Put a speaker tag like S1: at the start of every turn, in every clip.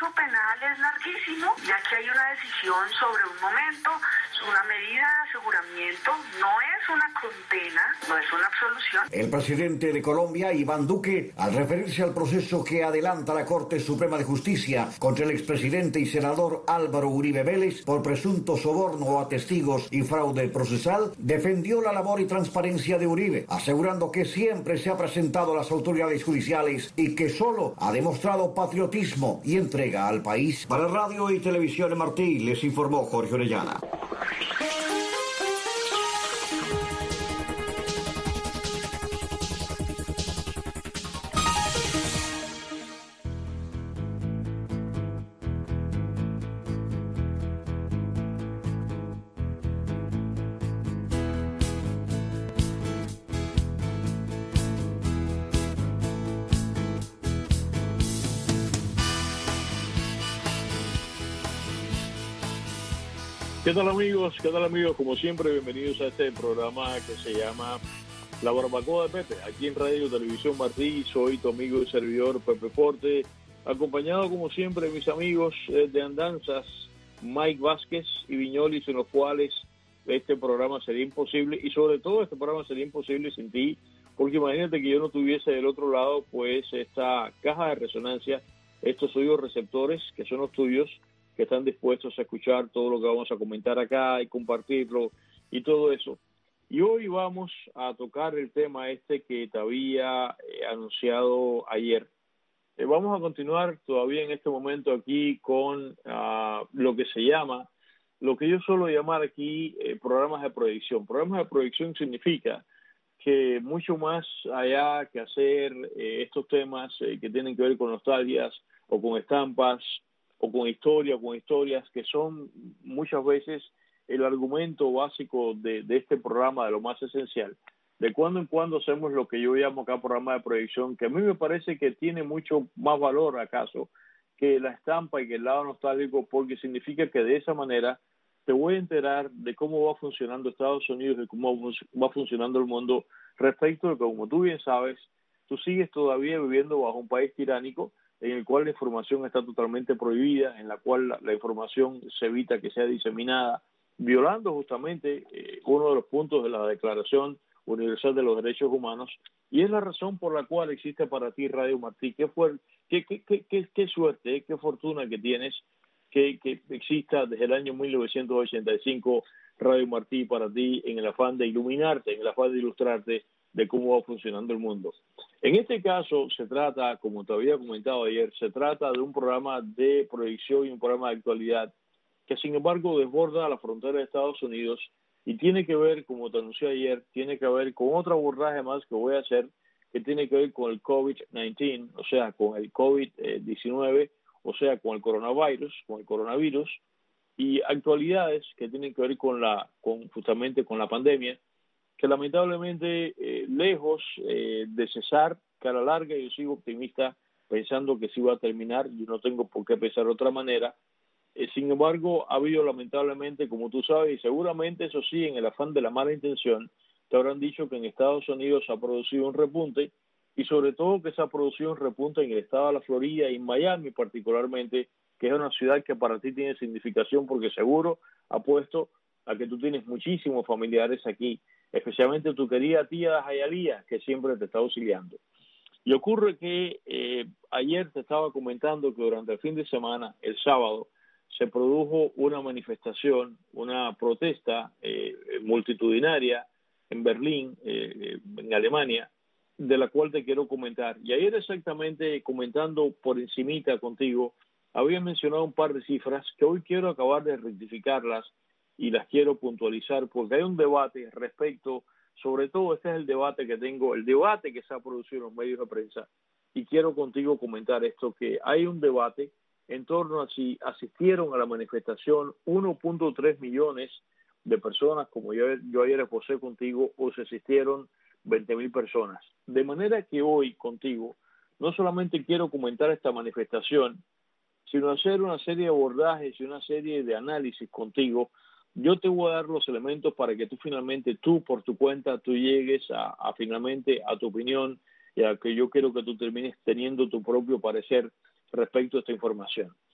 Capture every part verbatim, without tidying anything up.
S1: proceso penal es larguísimo, ya que hay una decisión sobre un momento, una medida de aseguramiento, no es una condena, no es una absolución.
S2: El presidente de Colombia, Iván Duque, al referirse al proceso que adelanta la Corte Suprema de Justicia contra el expresidente y senador Álvaro Uribe Vélez por presunto soborno a testigos y fraude procesal, defendió la labor y transparencia de Uribe, asegurando que siempre se ha presentado a las autoridades judiciales y que solo ha demostrado patriotismo y entrega al país. Para Radio y Televisión Martí, les informó Jorge Orellana.
S3: ¿Qué tal amigos? ¿Qué tal amigos? Como siempre, bienvenidos a este programa que se llama La Barbacoa de Pepe, aquí en Radio y Televisión Martí. Soy tu amigo y servidor Pepe Forte, acompañado como siempre de mis amigos eh, de andanzas, Mike Vázquez y Viñoli, sin los cuales este programa sería imposible, y sobre todo este programa sería imposible sin ti, porque imagínate que yo no tuviese del otro lado pues esta caja de resonancia, estos oídos receptores que son los tuyos, que están dispuestos a escuchar todo lo que vamos a comentar acá y compartirlo y todo eso. Y hoy vamos a tocar el tema este que te había eh, anunciado ayer. Eh, vamos a continuar todavía en este momento aquí con uh, lo que se llama, lo que yo suelo llamar aquí eh, programas de proyección. Programas de proyección significa que mucho más allá que hacer eh, estos temas eh, que tienen que ver con nostalgias o con estampas, o con historia, con historias que son muchas veces el argumento básico de, de este programa, de lo más esencial. De cuando en cuando hacemos lo que yo llamo acá programa de proyección, que a mí me parece que tiene mucho más valor acaso que la estampa y que el lado nostálgico, porque significa que de esa manera te voy a enterar de cómo va funcionando Estados Unidos y cómo va funcionando el mundo respecto de que, como tú bien sabes, tú sigues todavía viviendo bajo un país tiránico en el cual la información está totalmente prohibida, en la cual la, la información se evita que sea diseminada, violando justamente eh, uno de los puntos de la Declaración Universal de los Derechos Humanos, y es la razón por la cual existe para ti Radio Martí. Qué, fue, qué, qué, qué, qué, qué suerte, eh, qué fortuna que tienes que, que exista desde el año mil novecientos ochenta y cinco Radio Martí para ti, en el afán de iluminarte, en el afán de ilustrarte de cómo va funcionando el mundo. En este caso se trata, como te había comentado ayer, se trata de un programa de proyección y un programa de actualidad que sin embargo desborda la frontera de Estados Unidos y tiene que ver, como te anuncié ayer, tiene que ver con otro abordaje más que voy a hacer, que tiene que ver con el COVID diecinueve, o sea, con el COVID diecinueve, o sea, con el coronavirus, con el coronavirus, y actualidades que tienen que ver con la, con justamente con la pandemia, que lamentablemente, eh, lejos eh, de cesar, que a la larga yo sigo optimista pensando que sí va a terminar, yo no tengo por qué pensar de otra manera. Eh, sin embargo, ha habido lamentablemente, como tú sabes, y seguramente eso sí, en el afán de la mala intención, te habrán dicho que en Estados Unidos se ha producido un repunte, y sobre todo que se ha producido un repunte en el estado de la Florida y en Miami particularmente, que es una ciudad que para ti tiene significación porque seguro apuesto a que tú tienes muchísimos familiares aquí, especialmente tu querida tía Jayalía, que siempre te está auxiliando. Y ocurre que eh, ayer te estaba comentando que durante el fin de semana, el sábado, se produjo una manifestación, una protesta eh, multitudinaria en Berlín, eh, en Alemania, de la cual te quiero comentar. Y ayer exactamente comentando por encimita contigo, había mencionado un par de cifras que hoy quiero acabar de rectificarlas y las quiero puntualizar porque hay un debate respecto, sobre todo este es el debate que tengo, el debate que se ha producido en los medios de prensa, y quiero contigo comentar esto, que hay un debate en torno a si asistieron a la manifestación uno punto tres millones de personas, como yo, yo ayer exposé contigo, o si asistieron veinte mil personas. De manera que hoy contigo no solamente quiero comentar esta manifestación, sino hacer una serie de abordajes y una serie de análisis contigo. Yo te voy a dar los elementos para que tú finalmente, tú por tu cuenta, tú llegues a, a finalmente a tu opinión, y a que yo quiero que tú termines teniendo tu propio parecer respecto a esta información.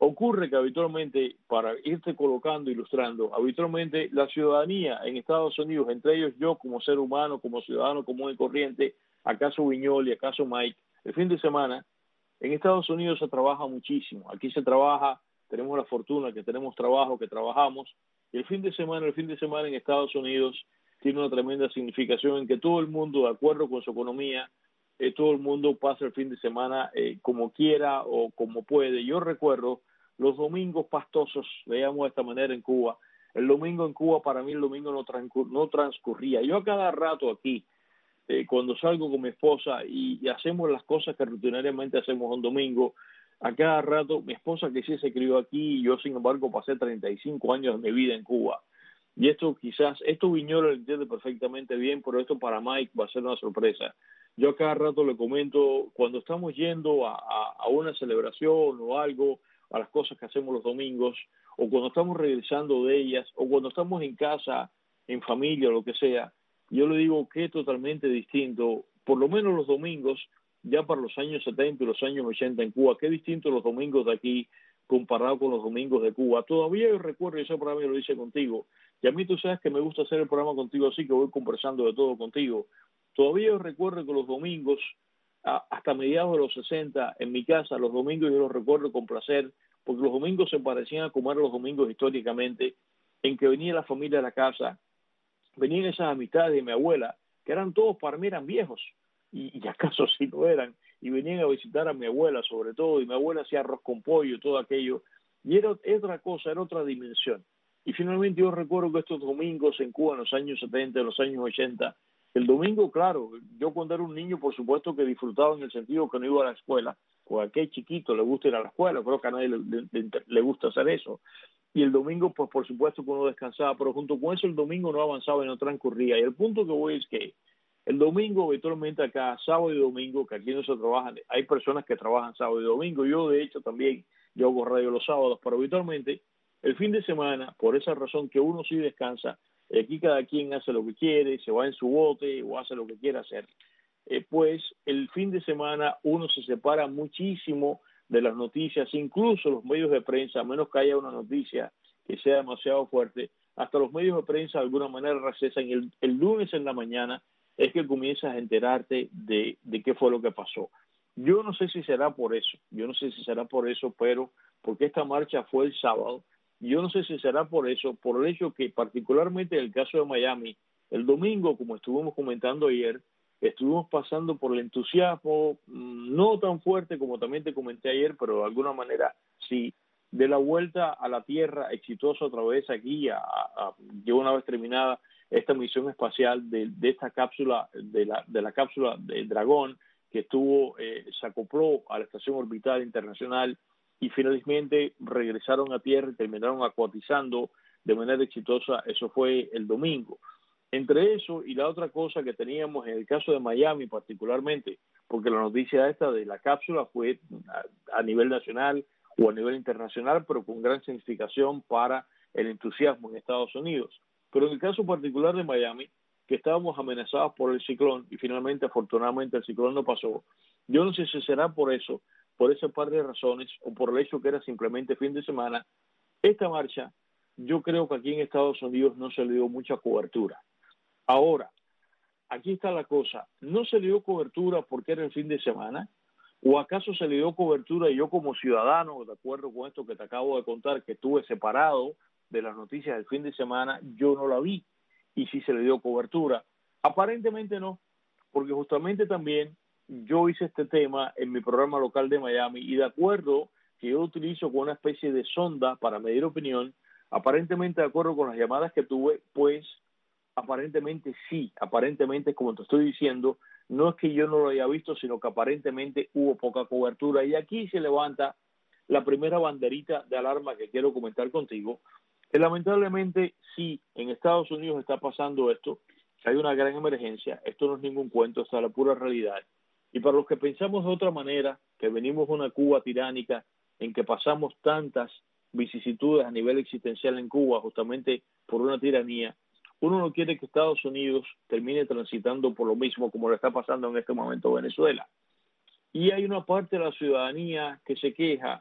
S3: Ocurre que habitualmente, para irte colocando, ilustrando, habitualmente la ciudadanía en Estados Unidos, entre ellos yo como ser humano, como ciudadano común y corriente, acaso Viñol y acaso Mike, el fin de semana, en Estados Unidos se trabaja muchísimo. Aquí se trabaja, tenemos la fortuna que tenemos trabajo, que trabajamos, y el fin de semana, el fin de semana en Estados Unidos tiene una tremenda significación en que todo el mundo, de acuerdo con su economía, eh, todo el mundo pasa el fin de semana eh, como quiera o como puede. Yo recuerdo los domingos pastosos, veamos de esta manera en Cuba. El domingo en Cuba, para mí el domingo no, transcur no transcurría. Yo a cada rato aquí, eh, cuando salgo con mi esposa y, y hacemos las cosas que rutinariamente hacemos un domingo, a cada rato, mi esposa que sí se crió aquí y yo sin embargo pasé treinta y cinco años de mi vida en Cuba. Y esto quizás, esto Viñolo lo entiende perfectamente bien, pero esto para Mike va a ser una sorpresa. Yo a cada rato le comento, cuando estamos yendo a, a, a una celebración o algo, a las cosas que hacemos los domingos, o cuando estamos regresando de ellas, o cuando estamos en casa, en familia, o lo que sea, yo le digo que es totalmente distinto, por lo menos los domingos, ya para los años setenta y los años ochenta en Cuba, qué distinto los domingos de aquí comparado con los domingos de Cuba. Todavía yo recuerdo, y ese programa lo hice contigo, y a mí tú sabes que me gusta hacer el programa contigo así, que voy conversando de todo contigo. Todavía yo recuerdo que los domingos, a, hasta mediados de los sesenta, en mi casa, los domingos yo los recuerdo con placer, porque los domingos se parecían a como eran los domingos históricamente, en que venía la familia a la casa, venían esas amistades de mi abuela, que eran todos para mí eran viejos, y, y acaso sí lo eran, y venían a visitar a mi abuela sobre todo, y mi abuela hacía arroz con pollo, todo aquello, y era otra cosa, era otra dimensión. Y finalmente yo recuerdo que estos domingos en Cuba, en los años setenta, en los años ochenta, el domingo, claro, yo cuando era un niño, por supuesto que disfrutaba en el sentido que no iba a la escuela, o a qué chiquito le gusta ir a la escuela, creo que a nadie le, le, le gusta hacer eso. Y el domingo, pues por supuesto que uno descansaba, pero junto con eso el domingo no avanzaba y no transcurría. Y el punto que voy es que el domingo, habitualmente acá, sábado y domingo, que aquí no se trabajan, hay personas que trabajan sábado y domingo, yo de hecho también, yo hago radio los sábados, pero habitualmente el fin de semana, por esa razón que uno sí descansa, aquí cada quien hace lo que quiere, se va en su bote o hace lo que quiera hacer, eh, pues el fin de semana uno se separa muchísimo de las noticias, incluso los medios de prensa, a menos que haya una noticia que sea demasiado fuerte, hasta los medios de prensa de alguna manera recesan. El, el lunes en la mañana es que comienzas a enterarte de, de qué fue lo que pasó. Yo no sé si será por eso, yo no sé si será por eso, pero porque esta marcha fue el sábado, yo no sé si será por eso, por el hecho que particularmente en el caso de Miami, el domingo, como estuvimos comentando ayer, estuvimos pasando por el entusiasmo, no tan fuerte como también te comenté ayer, pero de alguna manera sí, de la vuelta a la Tierra exitosa otra vez aquí, a, a, ya una vez terminada esta misión espacial de, de esta cápsula, de la, de la cápsula de Dragón, que estuvo, eh, se acopló a la Estación Orbital Internacional y finalmente regresaron a Tierra y terminaron acuatizando de manera exitosa. Eso fue el domingo. Entre eso y la otra cosa que teníamos en el caso de Miami particularmente, porque la noticia esta de la cápsula fue a, a nivel nacional o a nivel internacional, pero con gran significación para el entusiasmo en Estados Unidos. Pero en el caso particular de Miami, que estábamos amenazados por el ciclón y finalmente, afortunadamente, el ciclón no pasó, yo no sé si será por eso, por ese par de razones, o por el hecho que era simplemente fin de semana, esta marcha, yo creo que aquí en Estados Unidos no se le dio mucha cobertura. Ahora, aquí está la cosa, ¿no se le dio cobertura porque era el fin de semana? ¿O acaso se le dio cobertura y yo como ciudadano, de acuerdo con esto que te acabo de contar, que estuve separado de las noticias del fin de semana, yo no la vi? Y sí se le dio cobertura. Aparentemente no, porque justamente también yo hice este tema en mi programa local de Miami y de acuerdo que yo utilizo con una especie de sonda para medir opinión, aparentemente de acuerdo con las llamadas que tuve, pues aparentemente sí, aparentemente como te estoy diciendo, no es que yo no lo haya visto, sino que aparentemente hubo poca cobertura. Y aquí se levanta la primera banderita de alarma que quiero comentar contigo, que lamentablemente sí, en Estados Unidos está pasando esto, que hay una gran emergencia, esto no es ningún cuento, esto es la pura realidad. Y para los que pensamos de otra manera, que venimos de una Cuba tiránica, en que pasamos tantas vicisitudes a nivel existencial en Cuba, justamente por una tiranía, uno no quiere que Estados Unidos termine transitando por lo mismo como le está pasando en este momento Venezuela. Y hay una parte de la ciudadanía que se queja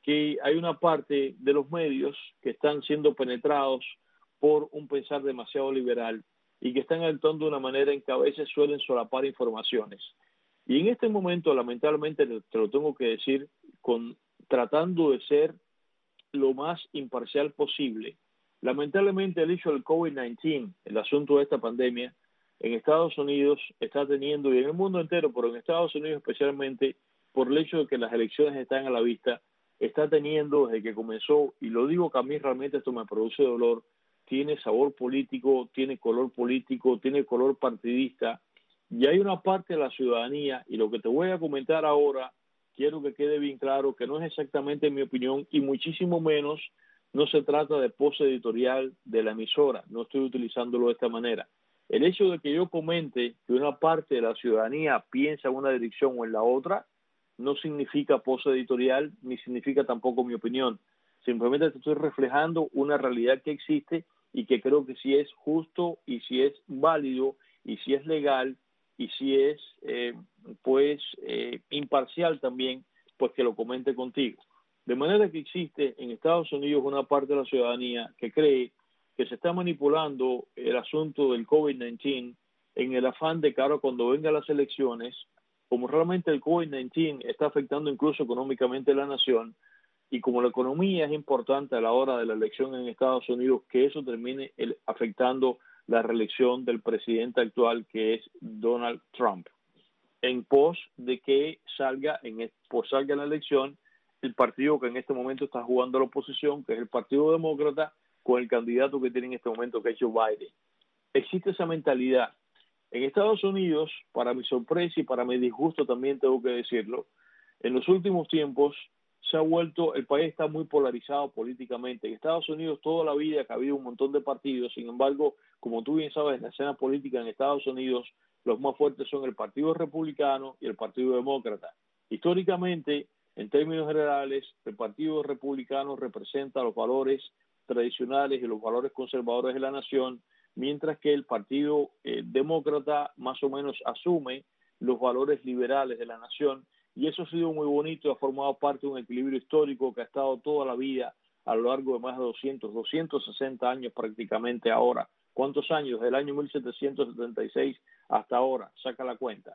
S3: que hay una parte de los medios que están siendo penetrados por un pensar demasiado liberal y que están actuando de una manera en que a veces suelen solapar informaciones. Y en este momento, lamentablemente, te lo tengo que decir, con, tratando de ser lo más imparcial posible. Lamentablemente, el hecho del COVID diecinueve, el asunto de esta pandemia, en Estados Unidos está teniendo, y en el mundo entero, pero en Estados Unidos especialmente, por el hecho de que las elecciones están a la vista, está teniendo desde que comenzó, y lo digo que a mí realmente esto me produce dolor, tiene sabor político, tiene color político, tiene color partidista, y hay una parte de la ciudadanía, y lo que te voy a comentar ahora, quiero que quede bien claro que no es exactamente mi opinión, y muchísimo menos no se trata de pose editorial de la emisora, no estoy utilizándolo de esta manera. El hecho de que yo comente que una parte de la ciudadanía piensa en una dirección o en la otra, no significa pose editorial, ni significa tampoco mi opinión. Simplemente te estoy reflejando una realidad que existe y que creo que si es justo y si es válido y si es legal y si es eh, pues eh, imparcial también, pues que lo comente contigo. De manera que existe en Estados Unidos una parte de la ciudadanía que cree que se está manipulando el asunto del COVID diecinueve en el afán de que ahora cuando vengan las elecciones, como realmente el COVID diecinueve está afectando incluso económicamente a la nación, y como la economía es importante a la hora de la elección en Estados Unidos, que eso termine el, afectando la reelección del presidente actual, que es Donald Trump, en pos de que salga en pues salga la elección el partido que en este momento está jugando a la oposición, que es el Partido Demócrata, con el candidato que tiene en este momento, que es Joe Biden. Existe esa mentalidad. En Estados Unidos, para mi sorpresa y para mi disgusto también tengo que decirlo, en los últimos tiempos se ha vuelto, el país está muy polarizado políticamente. En Estados Unidos toda la vida ha habido un montón de partidos, sin embargo, como tú bien sabes, en la escena política en Estados Unidos, los más fuertes son el Partido Republicano y el Partido Demócrata. Históricamente, en términos generales, el Partido Republicano representa los valores tradicionales y los valores conservadores de la nación, mientras que el Partido eh, Demócrata más o menos asume los valores liberales de la nación, y eso ha sido muy bonito y ha formado parte de un equilibrio histórico que ha estado toda la vida a lo largo de más de doscientos, doscientos sesenta años prácticamente ahora. ¿Cuántos años? Del año mil setecientos setenta y seis hasta ahora, saca la cuenta.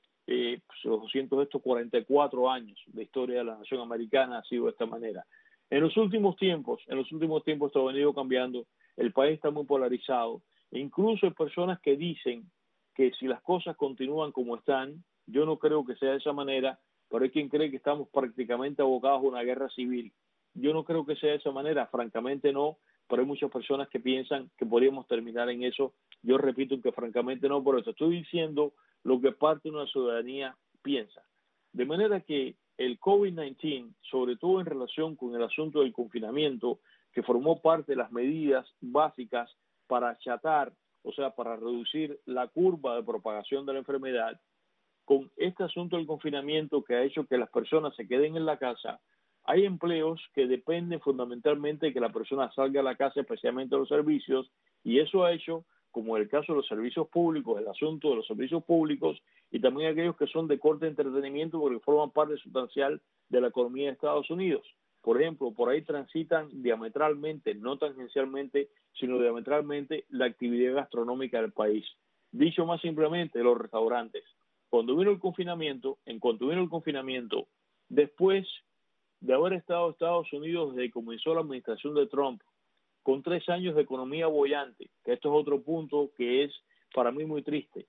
S3: Eh, pues los doscientos, estos cuarenta y cuatro años de historia de la nación americana ha sido de esta manera. En los últimos tiempos, en los últimos tiempos esto ha venido cambiando, el país está muy polarizado, e incluso hay personas que dicen que si las cosas continúan como están, yo no creo que sea de esa manera, pero hay quien cree que estamos prácticamente abocados a una guerra civil. Yo no creo que sea de esa manera, francamente no, pero hay muchas personas que piensan que podríamos terminar en eso. Yo repito que francamente no, por eso estoy diciendo lo que parte de una ciudadanía piensa. De manera que el COVID diecinueve, sobre todo en relación con el asunto del confinamiento, que formó parte de las medidas básicas para achatar, o sea, para reducir la curva de propagación de la enfermedad, con este asunto del confinamiento que ha hecho que las personas se queden en la casa, hay empleos que dependen fundamentalmente de que la persona salga a la casa, especialmente los servicios, y eso ha hecho, como el caso de los servicios públicos, el asunto de los servicios públicos, y también aquellos que son de corte de entretenimiento porque forman parte sustancial de la economía de Estados Unidos. Por ejemplo, por ahí transitan diametralmente, no tangencialmente, sino diametralmente la actividad gastronómica del país. Dicho más simplemente, los restaurantes. Cuando vino el confinamiento, en cuanto vino el confinamiento, después de haber estado en Estados Unidos desde que comenzó la administración de Trump, con tres años de economía boyante, que esto es otro punto que es para mí muy triste.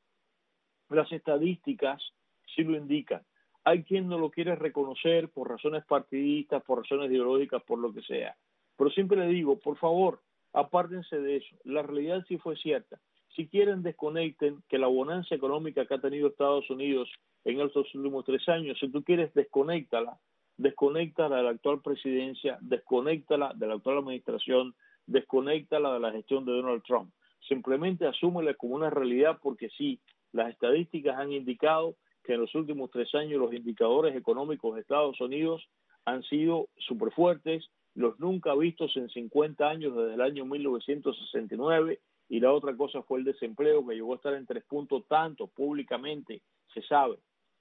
S3: Las estadísticas sí lo indican. Hay quien no lo quiere reconocer por razones partidistas, por razones ideológicas, por lo que sea. Pero siempre le digo, por favor, apártense de eso. La realidad sí fue cierta. Si quieren, desconecten que la bonanza económica que ha tenido Estados Unidos en estos últimos tres años, si tú quieres, desconéctala, desconéctala de la actual presidencia, desconéctala de la actual administración, desconéctala de la gestión de Donald Trump. Simplemente asúmela como una realidad porque sí, las estadísticas han indicado que en los últimos tres años los indicadores económicos de Estados Unidos han sido súper fuertes, los nunca vistos en cincuenta años desde el año mil novecientos sesenta y nueve, y la otra cosa fue el desempleo, que llegó a estar en tres puntos tanto, públicamente se sabe.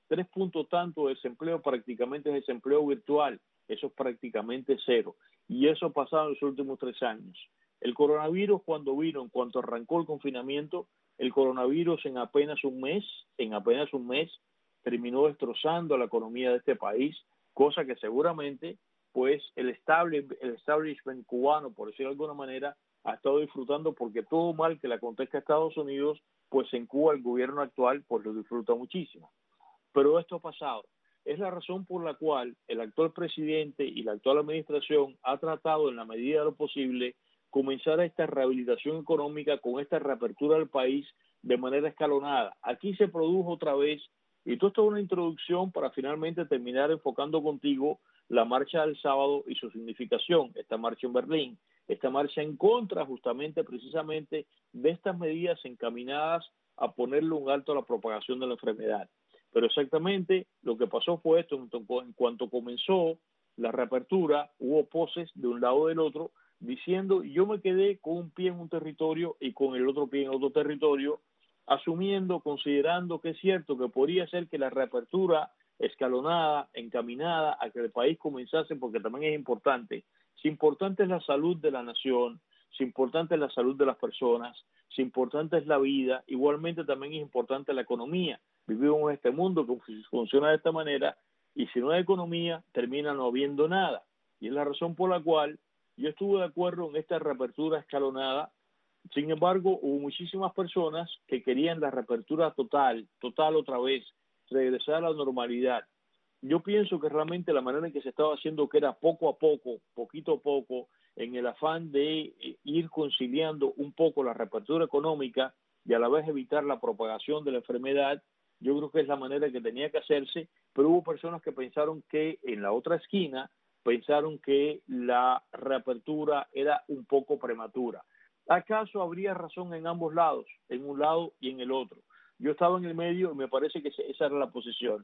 S3: tres puntos tanto de desempleo, prácticamente es desempleo virtual, eso es prácticamente cero. Y eso ha pasado en los últimos tres años. El coronavirus cuando vino, en cuanto arrancó el confinamiento, el coronavirus en apenas un mes, en apenas un mes, terminó destrozando la economía de este país, cosa que seguramente pues el, estable, el establishment cubano, por decirlo de alguna manera, ha estado disfrutando, porque todo mal que le acontezca a Estados Unidos, pues en Cuba el gobierno actual pues lo disfruta muchísimo. Pero esto ha pasado. Es la razón por la cual el actual presidente y la actual administración ha tratado en la medida de lo posible comenzar esta rehabilitación económica con esta reapertura del país de manera escalonada. Aquí se produjo otra vez, y todo esto es una introducción para finalmente terminar enfocando contigo la marcha del sábado y su significación, esta marcha en Berlín, esta marcha en contra justamente, precisamente, de estas medidas encaminadas a ponerle un alto a la propagación de la enfermedad. Pero exactamente lo que pasó fue esto: en cuanto comenzó la reapertura, hubo poses de un lado del otro, diciendo yo me quedé con un pie en un territorio y con el otro pie en otro territorio, asumiendo, considerando que es cierto que podría ser que la reapertura escalonada, encaminada a que el país comenzase, porque también es importante, si importante es la salud de la nación, si importante es la salud de las personas, si importante es la vida, igualmente también es importante la economía. Vivimos en este mundo que funciona de esta manera, y si no hay economía, termina no habiendo nada. Y es la razón por la cual yo estuve de acuerdo en esta reapertura escalonada. Sin embargo, hubo muchísimas personas que querían la reapertura total, total otra vez, regresar a la normalidad. Yo pienso que realmente la manera en que se estaba haciendo, que era poco a poco, poquito a poco, en el afán de ir conciliando un poco la reapertura económica y a la vez evitar la propagación de la enfermedad, yo creo que es la manera que tenía que hacerse, pero hubo personas que pensaron que en la otra esquina, pensaron que la reapertura era un poco prematura. ¿Acaso habría razón en ambos lados, en un lado y en el otro? Yo estaba en el medio y me parece que esa era la posición.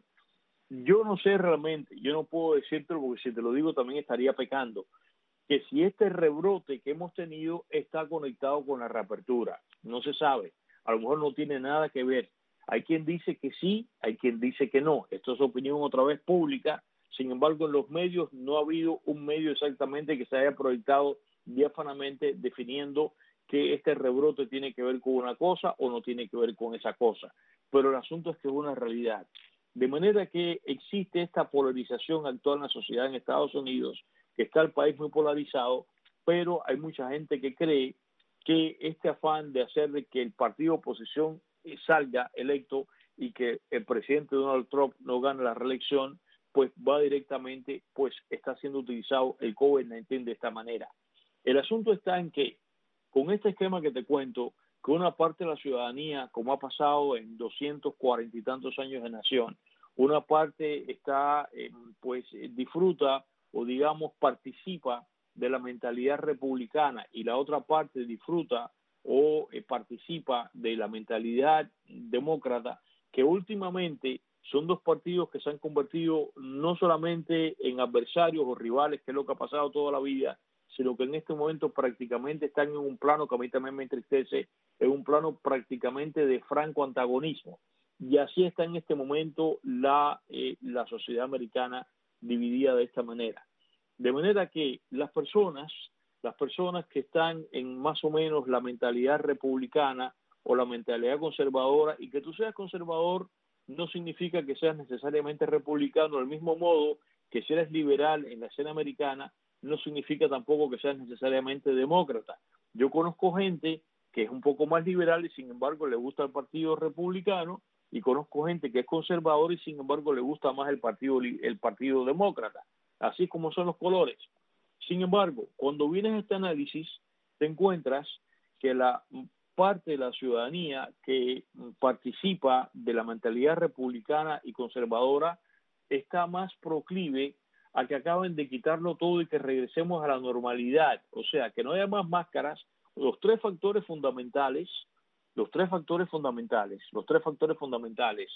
S3: Yo no sé realmente, yo no puedo decírtelo porque si te lo digo también estaría pecando, que si este rebrote que hemos tenido está conectado con la reapertura. No se sabe, a lo mejor no tiene nada que ver. Hay quien dice que sí, hay quien dice que no. Esto es opinión otra vez pública. Sin embargo, en los medios no ha habido un medio exactamente que se haya proyectado diáfanamente definiendo que este rebrote tiene que ver con una cosa o no tiene que ver con esa cosa. Pero el asunto es que es una realidad. De manera que existe esta polarización actual en la sociedad en Estados Unidos, que está el país muy polarizado, pero hay mucha gente que cree que este afán de hacer de que el partido oposición salga electo y que el presidente Donald Trump no gane la reelección, pues va directamente, pues está siendo utilizado el COVID diecinueve de esta manera. El asunto está en que, con este esquema que te cuento, que una parte de la ciudadanía, como ha pasado en doscientos cuarenta y tantos años de nación, una parte está, eh, pues disfruta o digamos participa de la mentalidad republicana y la otra parte disfruta o eh, participa de la mentalidad demócrata, que últimamente son dos partidos que se han convertido no solamente en adversarios o rivales, que es lo que ha pasado toda la vida, sino que en este momento prácticamente están en un plano que a mí también me entristece, en un plano prácticamente de franco antagonismo. Y así está en este momento la, eh, la sociedad americana dividida de esta manera. De manera que las personas, las personas que están en más o menos la mentalidad republicana o la mentalidad conservadora, y que tú seas conservador no significa que seas necesariamente republicano, del mismo modo que si eres liberal en la escena americana, no significa tampoco que seas necesariamente demócrata. Yo conozco gente que es un poco más liberal y sin embargo le gusta el partido republicano, y conozco gente que es conservadora y sin embargo le gusta más el partido, el partido demócrata, así como son los colores. Sin embargo, cuando vienes a este análisis, te encuentras que la parte de la ciudadanía que participa de la mentalidad republicana y conservadora está más proclive a que acaben de quitarlo todo y que regresemos a la normalidad, o sea, que no haya más máscaras. Los tres factores fundamentales, los tres factores fundamentales, los tres factores fundamentales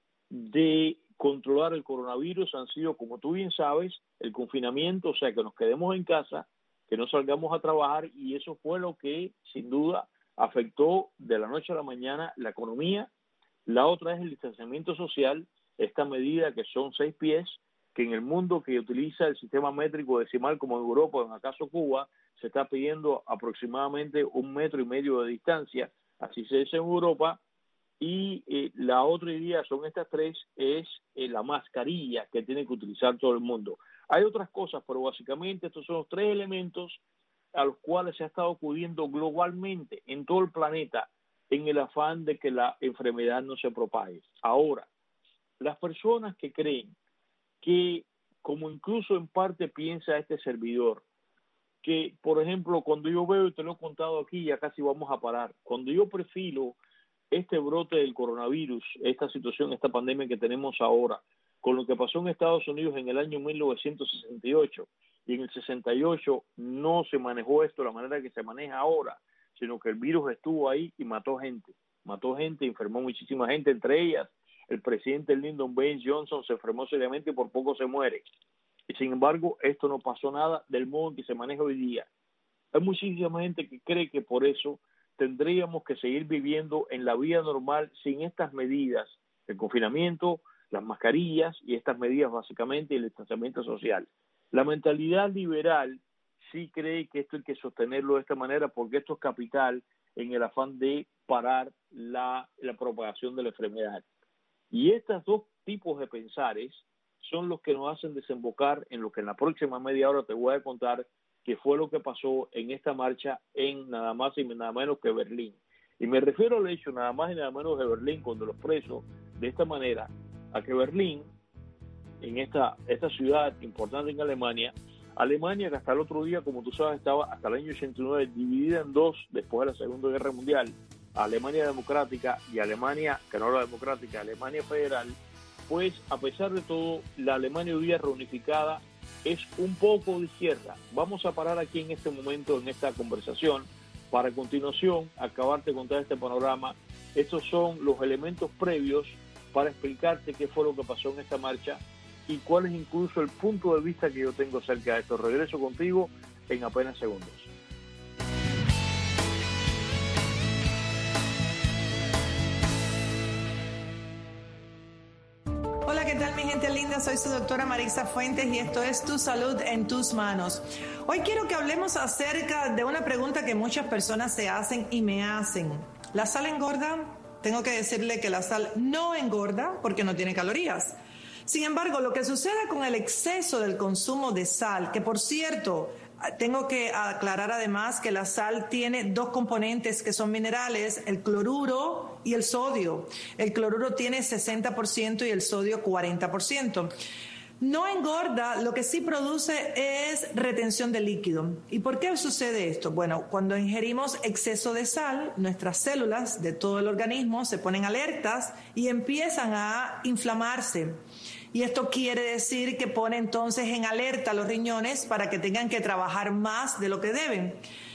S3: de controlar el coronavirus han sido, como tú bien sabes, el confinamiento, o sea, que nos quedemos en casa, que no salgamos a trabajar, y eso fue lo que, sin duda, afectó de la noche a la mañana la economía. La otra es el distanciamiento social, esta medida que son seis pies, que en el mundo que utiliza el sistema métrico decimal como en Europa o en acaso Cuba, se está pidiendo aproximadamente un metro y medio de distancia, así se dice en Europa, y eh, la otra idea son estas tres, es eh, la mascarilla que tiene que utilizar todo el mundo. Hay otras cosas, pero básicamente estos son los tres elementos a los cuales se ha estado acudiendo globalmente en todo el planeta en el afán de que la enfermedad no se propague. Ahora, las personas que creen que, como incluso en parte piensa este servidor, que, por ejemplo, cuando yo veo, y te lo he contado aquí, ya casi vamos a parar, cuando yo perfilo este brote del coronavirus, esta situación, esta pandemia que tenemos ahora, con lo que pasó en Estados Unidos en el año mil novecientos sesenta y ocho, y en el sesenta y ocho no se manejó esto de la manera que se maneja ahora, sino que el virus estuvo ahí y mató gente, mató gente, enfermó muchísima gente, entre ellas el presidente Lyndon B. Johnson se enfermó seriamente y por poco se muere. Y sin embargo, esto no pasó nada del modo en que se maneja hoy día. Hay muchísima gente que cree que por eso tendríamos que seguir viviendo en la vida normal sin estas medidas, el confinamiento, las mascarillas y estas medidas básicamente y el distanciamiento social. La mentalidad liberal sí cree que esto hay que sostenerlo de esta manera porque esto es capital en el afán de parar la, la propagación de la enfermedad. Y estos dos tipos de pensares son los que nos hacen desembocar en lo que en la próxima media hora te voy a contar, que fue lo que pasó en esta marcha en nada más y nada menos que Berlín. Y me refiero al hecho nada más y nada menos de Berlín, cuando los presos, de esta manera, a que Berlín, en esta, esta ciudad importante en Alemania, Alemania que hasta el otro día, como tú sabes, estaba hasta el año ochenta y nueve dividida en dos después de la Segunda Guerra Mundial, Alemania democrática y Alemania, que no era democrática, Alemania federal, pues a pesar de todo, la Alemania hoy día reunificada es un poco de izquierda. Vamos a parar aquí en este momento, en esta conversación, para a continuación acabarte de contar este panorama. Estos son los elementos previos para explicarte qué fue lo que pasó en esta marcha y cuál es incluso el punto de vista que yo tengo acerca de esto. Regreso contigo en apenas segundos.
S4: Hola, ¿qué tal mi gente linda? Soy su doctora Marixa Fuentes y esto es Tu Salud en Tus Manos. Hoy quiero que hablemos acerca de una pregunta que muchas personas se hacen y me hacen. ¿La sal engorda? Tengo que decirle que la sal no engorda porque no tiene calorías. Sin embargo, lo que sucede con el exceso del consumo de sal, que por cierto, tengo que aclarar además que la sal tiene dos componentes que son minerales, el cloruro y el sodio. El cloruro tiene sesenta por ciento y el sodio cuarenta por ciento. No engorda, lo que sí produce es retención de líquido. ¿Y por qué sucede esto? Bueno, cuando ingerimos exceso de sal, nuestras células de todo el organismo se ponen alertas y empiezan a inflamarse. Y esto quiere decir que pone entonces en alerta a los riñones para que tengan que trabajar más de lo que deben.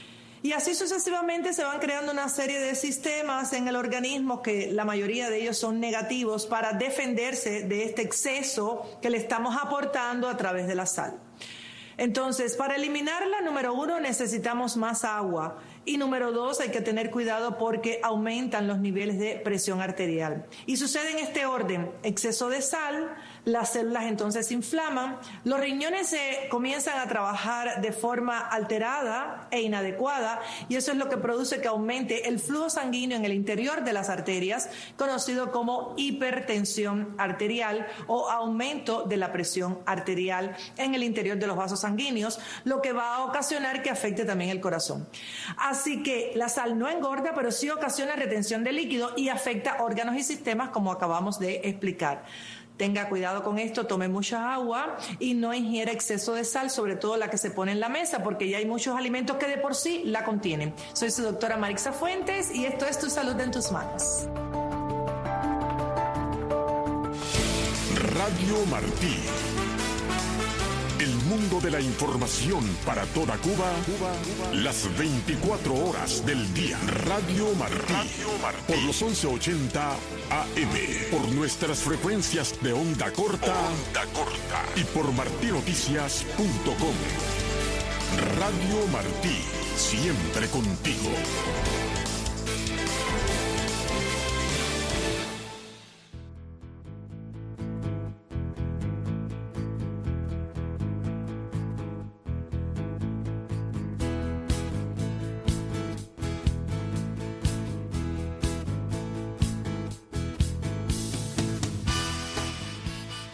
S4: Y así sucesivamente se van creando una serie de sistemas en el organismo que la mayoría de ellos son negativos para defenderse de este exceso que le estamos aportando a través de la sal. Entonces, para eliminarla, número uno, necesitamos más agua. Y número dos, hay que tener cuidado porque aumentan los niveles de presión arterial. Y sucede en este orden: exceso de sal, las células entonces se inflaman, los riñones se comienzan a trabajar de forma alterada e inadecuada, y eso es lo que produce que aumente el flujo sanguíneo en el interior de las arterias, conocido como hipertensión arterial o aumento de la presión arterial en el interior de los vasos sanguíneos, lo que va a ocasionar que afecte también el corazón. Así que la sal no engorda, pero sí ocasiona retención de líquido y afecta órganos y sistemas, como acabamos de explicar. Tenga cuidado con esto, tome mucha agua y no ingiera exceso de sal, sobre todo la que se pone en la mesa, porque ya hay muchos alimentos que de por sí la contienen. Soy su doctora Marixa Fuentes y esto es Tu Salud en Tus Manos.
S5: Radio Martí. El mundo de la información para toda Cuba, Cuba, Cuba, las veinticuatro horas del día. Radio Martí, Radio Martí, por los once ochenta A M, por nuestras frecuencias de onda corta, onda corta y por martinoticias punto com. Radio Martí, siempre contigo.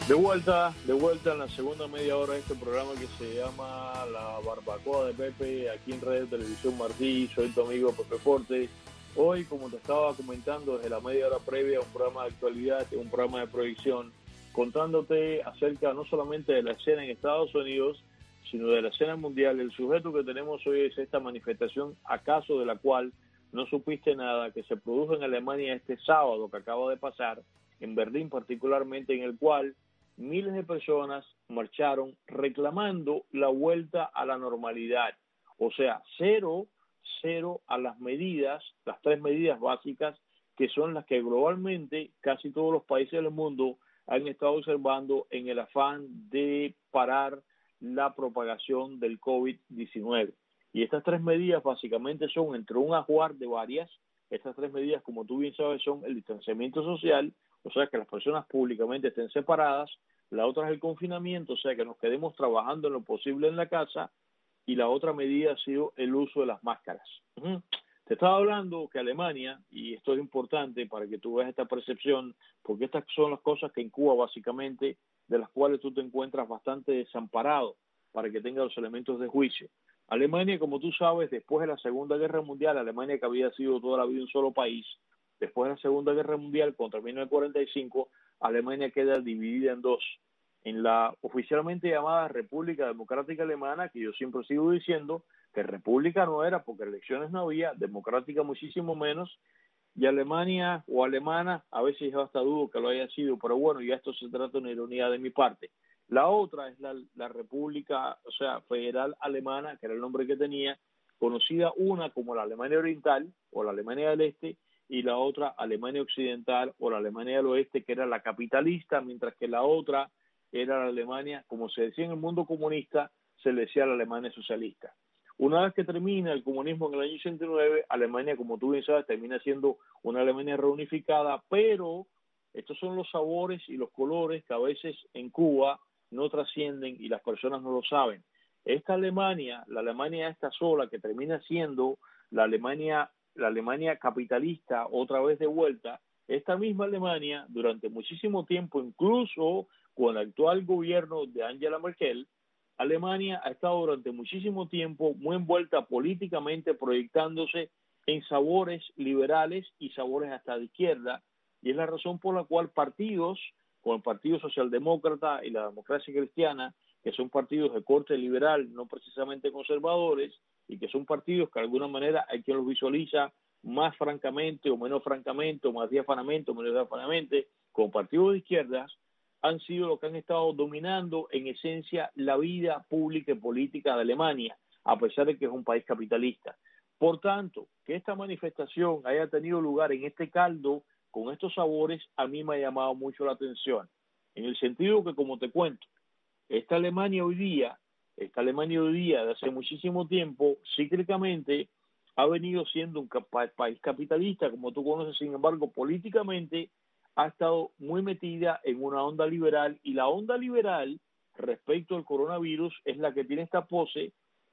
S3: De vuelta, de vuelta en la segunda media hora de este programa que se llama La Barbacoa de Pepe, aquí en Radio Televisión Martí. Soy tu amigo Pepe Forte. Hoy, como te estaba comentando desde la media hora previa, un programa de actualidad, un programa de proyección, contándote acerca no solamente de la escena en Estados Unidos, sino de la escena mundial. El sujeto que tenemos hoy es esta manifestación, acaso de la cual no supiste nada, que se produjo en Alemania este sábado que acaba de pasar, en Berlín particularmente, en el cual miles de personas marcharon reclamando la vuelta a la normalidad. O sea, cero, cero a las medidas, las tres medidas básicas, que son las que globalmente casi todos los países del mundo han estado observando en el afán de parar la propagación del COVID diecinueve. Y estas tres medidas básicamente son entre un ajuar de varias. Estas tres medidas, como tú bien sabes, son el distanciamiento social, o sea, que las personas públicamente estén separadas. La otra es el confinamiento, o sea, que nos quedemos trabajando en lo posible en la casa. Y la otra medida ha sido el uso de las máscaras. Uh-huh. Te estaba hablando que Alemania, y esto es importante para que tú veas esta percepción, porque estas son las cosas que en Cuba básicamente, de las cuales tú te encuentras bastante desamparado para que tengas los elementos de juicio. Alemania, como tú sabes, después de la Segunda Guerra Mundial, Alemania, que había sido toda la vida un solo país, después de la Segunda Guerra Mundial, contra mil novecientos cuarenta y cinco, Alemania queda dividida en dos. En la oficialmente llamada República Democrática Alemana, que yo siempre sigo diciendo que república no era porque elecciones no había, democrática muchísimo menos, y Alemania o alemana, a veces yo hasta dudo que lo haya sido, pero bueno, ya esto se trata de una ironía de mi parte. La otra es la, la República, o sea, Federal Alemana, que era el nombre que tenía, conocida una como la Alemania Oriental o la Alemania del Este, y la otra Alemania Occidental o la Alemania del Oeste, que era la capitalista, mientras que la otra era la Alemania, como se decía en el mundo comunista, se le decía la Alemania socialista. Una vez que termina el comunismo en el año ochenta y nueve, Alemania, como tú bien sabes, termina siendo una Alemania reunificada, pero estos son los sabores y los colores que a veces en Cuba no trascienden y las personas no lo saben. Esta Alemania, la Alemania esta sola, que termina siendo la Alemania, la Alemania capitalista otra vez de vuelta, esta misma Alemania durante muchísimo tiempo, incluso con el actual gobierno de Angela Merkel, Alemania ha estado durante muchísimo tiempo muy envuelta políticamente, proyectándose en sabores liberales y sabores hasta de izquierda, y es la razón por la cual partidos como el Partido Socialdemócrata y la Democracia Cristiana, que son partidos de corte liberal, no precisamente conservadores, y que son partidos que de alguna manera hay quien los visualiza más francamente o menos francamente, o más diafanamente o menos diafanamente, como partidos de izquierdas, han sido los que han estado dominando en esencia la vida pública y política de Alemania, a pesar de que es un país capitalista. Por tanto, que esta manifestación haya tenido lugar en este caldo, con estos sabores, a mí me ha llamado mucho la atención, en el sentido que, como te cuento, esta Alemania hoy día, esta Alemania hoy día de hace muchísimo tiempo, cíclicamente ha venido siendo un país capitalista, como tú conoces, sin embargo, políticamente ha estado muy metida en una onda liberal, y la onda liberal respecto al coronavirus es la que tiene esta pose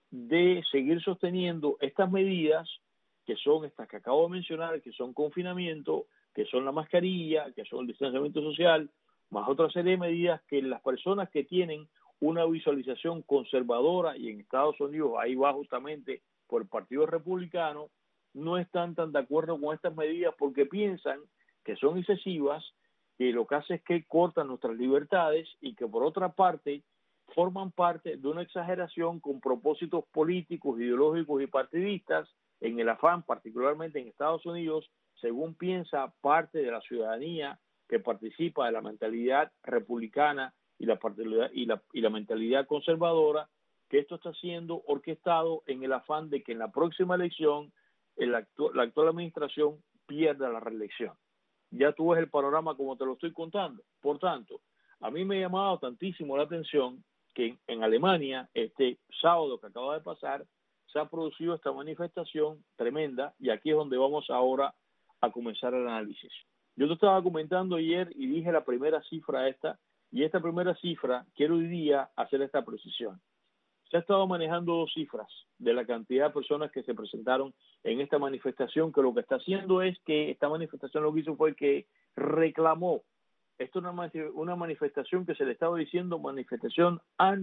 S3: de seguir sosteniendo estas medidas, que son estas que acabo de mencionar, que son confinamiento, que son la mascarilla, que son el distanciamiento social, más otra serie de medidas que las personas que tienen una visualización conservadora, y en Estados Unidos ahí va justamente por el Partido Republicano, no están tan de acuerdo con estas medidas porque piensan que son excesivas, que lo que hace es que cortan nuestras libertades y que por otra parte forman parte de una exageración con propósitos políticos, ideológicos y partidistas en el afán, particularmente en Estados Unidos, según piensa parte de la ciudadanía que participa de la mentalidad republicana y la, y la, y la mentalidad conservadora, que esto está siendo orquestado en el afán de que en la próxima elección el actu la actual administración pierda la reelección. Ya tú ves el panorama como te lo estoy contando. Por tanto, a mí me ha llamado tantísimo la atención que en, en Alemania, este sábado que acaba de pasar, se ha producido esta manifestación tremenda, y aquí es donde vamos ahora a comenzar el análisis. Yo te estaba comentando ayer y dije la primera cifra esta, y esta primera cifra quiero hoy día hacer esta precisión. Se ha estado manejando dos cifras de la cantidad de personas que se presentaron en esta manifestación, que lo que está haciendo es que esta manifestación lo que hizo fue que reclamó Esto es una, una manifestación que se le estaba diciendo manifestación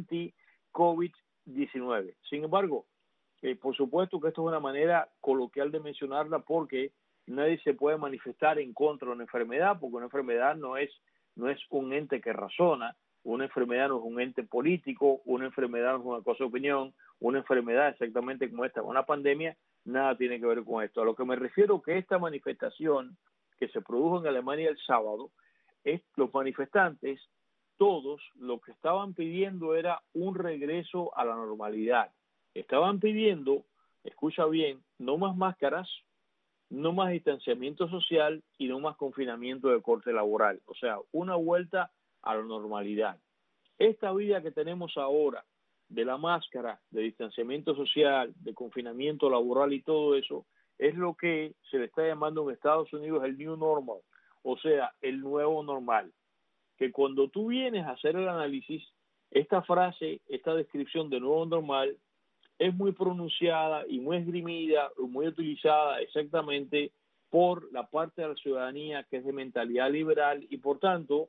S3: anti-COVID diecinueve. Sin embargo, eh, por supuesto que esto es una manera coloquial de mencionarla porque nadie se puede manifestar en contra de una enfermedad, porque una enfermedad no es, no es un ente que razona, una enfermedad no es un ente político, una enfermedad no es una cosa de opinión, una enfermedad exactamente como esta, una pandemia, nada tiene que ver con esto. A lo que me refiero que esta manifestación que se produjo en Alemania el sábado, es, los manifestantes, todos lo que estaban pidiendo era un regreso a la normalidad. Estaban pidiendo, escucha bien, no más máscaras, no más distanciamiento social y no más confinamiento de corte laboral. O sea, una vuelta a la normalidad. Esta vida que tenemos ahora de la máscara, de distanciamiento social, de confinamiento laboral y todo eso, es lo que se le está llamando en Estados Unidos el New Normal, o sea, el nuevo normal. Que cuando tú vienes a hacer el análisis, esta frase, esta descripción de nuevo normal, es muy pronunciada y muy esgrimida, muy utilizada exactamente por la parte de la ciudadanía que es de mentalidad liberal y por tanto,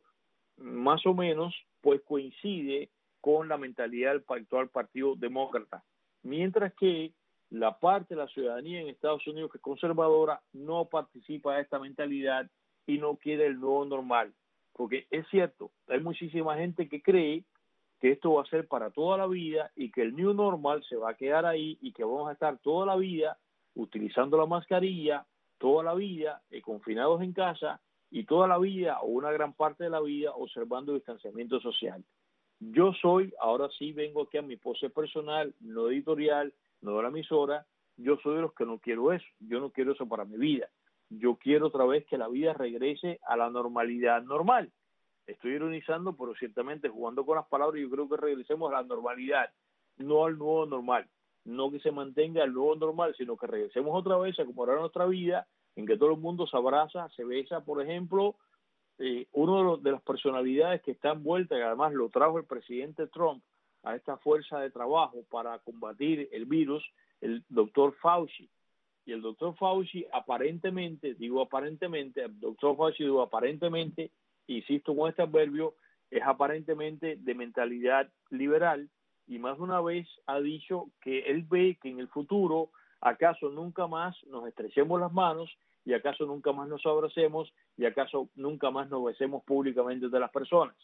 S3: más o menos, pues coincide con la mentalidad del actual Partido Demócrata. Mientras que la parte de la ciudadanía en Estados Unidos que es conservadora no participa de esta mentalidad y no quiere el nuevo normal. Porque es cierto, hay muchísima gente que cree que esto va a ser para toda la vida y que el new normal se va a quedar ahí y que vamos a estar toda la vida utilizando la mascarilla, toda la vida eh, confinados en casa y toda la vida o una gran parte de la vida observando el distanciamiento social. Yo soy, ahora sí vengo aquí a mi pose personal, no editorial, no de la emisora, yo soy de los que no quiero eso, yo no quiero eso para mi vida. Yo quiero otra vez que la vida regrese a la normalidad normal. Estoy ironizando, pero ciertamente jugando con las palabras, yo creo que regresemos a la normalidad, no al nuevo normal. No que se mantenga el nuevo normal, sino que regresemos otra vez a como era nuestra vida, en que todo el mundo se abraza, se besa. Por ejemplo, eh, uno de, los, de las personalidades que está envuelta, y además lo trajo el presidente Trump a esta fuerza de trabajo para combatir el virus, el doctor Fauci. Y el doctor Fauci aparentemente, digo aparentemente, el doctor Fauci digo aparentemente, insisto con este adverbio, es aparentemente de mentalidad liberal y más de una vez ha dicho que él ve que en el futuro acaso nunca más nos estrechemos las manos y acaso nunca más nos abracemos y acaso nunca más nos besemos públicamente de las personas.